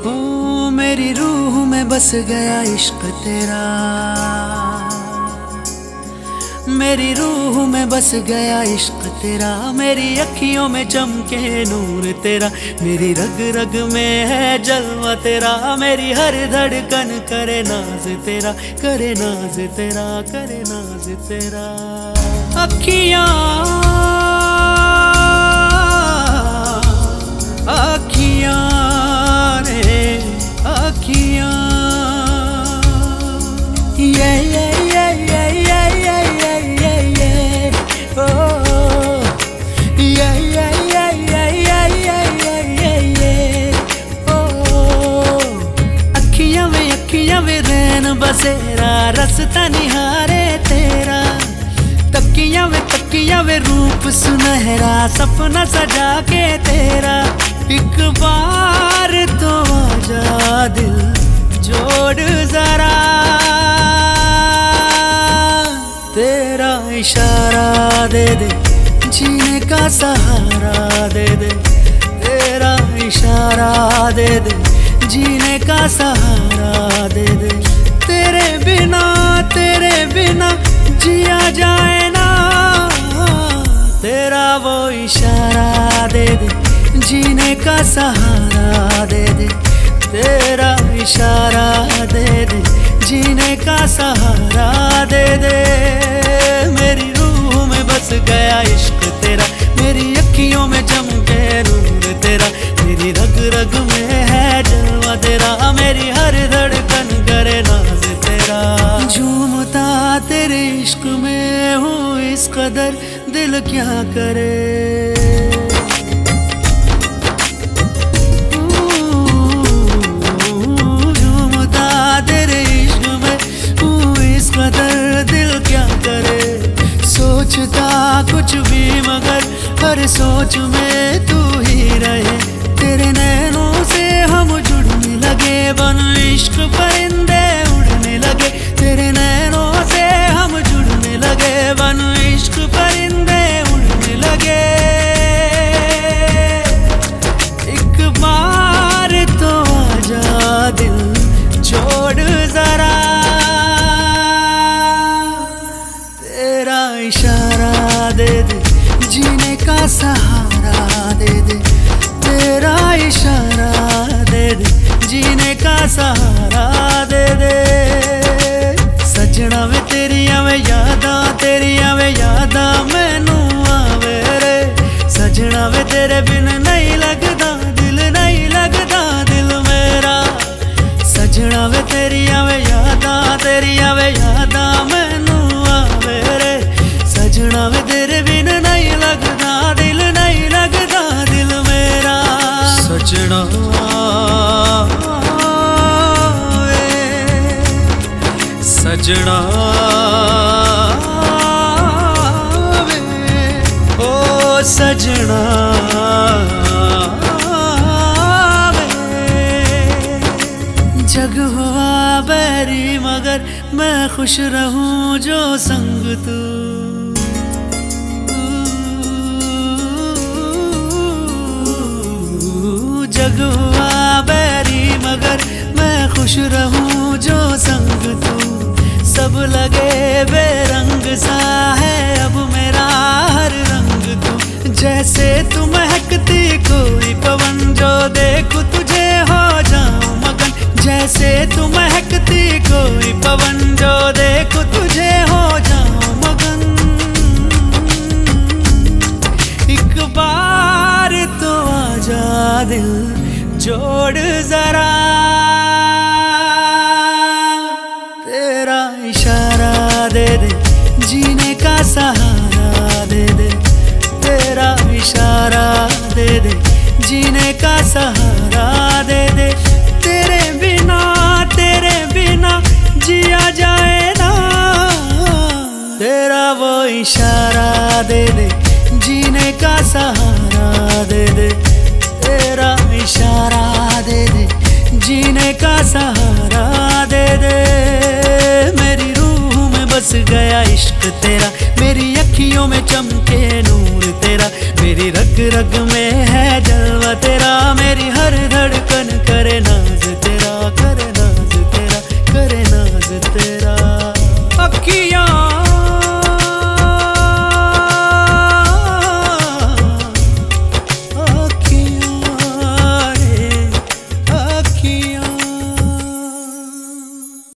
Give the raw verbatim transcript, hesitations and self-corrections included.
ओ मेरी रूह में बस गया इश्क तेरा, मेरी रूह में बस गया इश्क तेरा, मेरी अखियों में चमके नूर तेरा, मेरी रग रग में है जलवा तेरा, मेरी हर धड़कन करे नाज तेरा, करे नाज तेरा, करे नाज तेरा। अखियां अखियां रे अखियां, ये ये ये ये ये ये ये ये ओ ये ये ये ये ये ये ये ये ओ। अखियां में अखियां में रैन बसेरा, रस्ता निहारे तेरा, तकिया में तकिया में रूप सुनहरा, सपना सजा के तेरा। एक बार तो आजा दिल जोड़ जरा, तेरा इशारा दे दे जीने का सहारा दे दे, तेरा इशारा दे दे जीने का सहारा दे दे। तेरे बिना तेरे बिना जिया जाए ना, तेरा वो इशारा दे दे जीने का सहारा दे दे, तेरा इशारा दे दे जीने का सहारा दे दे। मेरी रूह में बस गया इश्क तेरा, मेरी अखियों में चमके नूर तेरा, मेरी रग रग में है जलवा तेरा, मेरी हर धड़कन करे नाज तेरा। झूमता तेरे इश्क में हूँ इस कदर, दिल क्या करे। सोचता कुछ भी मगर हर सोच में तू ही रहे, तेरे नैनों से हम जुड़ने लगे, बन इश्क परिंदे उड़ने लगे, तेरे नैनों से हम जुड़ने लगे, बन इश्क परिंदे उड़ने लगे। एक बार तो आजा दिल छोड़ जरा, इशारा दे दे जीने का सहारा दे दे, तेरा इशारा दे दे जीने का सहारा दे दे। सजना वे तेरिया वे यादा, तेरिया वे यादा मैनू आवे रे, सजना वे तेरे बिन नहीं लगदा दिल, नहीं लगदा दिल मेरा। सजना वे तेरिया वे यादा, तेरिया वे यादा मैनू आवे रे, सजना वे तेरे बिन नहीं लगदा दिल, नहीं लगदा दिल मेरा। सजना वे सजना वे ओ सजना वे। जग हुआ बैरी मगर मैं खुश रहूं जो संग तू, जग हुआ बैरी मगर मैं खुश रहूं जो संग तू। सब लगे बेरंग सा है अब मेरा हर रंग तू, जैसे तू महकती कोई पवन, जो देखूं तुझे हो जाऊं मगन, जैसे तू महकती कोई पवन, जो देखूं तुझे हो जाऊं मगन। एक बार तो आजा दिल जोड़ जरा, तेरा इशारा दे दे जीने का सहारा दे दे, तेरा इशारा दे दे जीने का सहारा दे दे। तेरे बिना तेरे बिना जिया जाए ना, तेरा वो इशारा दे दे जीने का सहारा दे दे, तेरा इशारा दे दे जीने का सहारा दे दे। मेरी रूह में बस गया इश्क तेरा, मेरी अखियों में चमके नूर तेरा, मेरी रग रग में है जलवा तेरा, मेरी हर धड़कन करे ना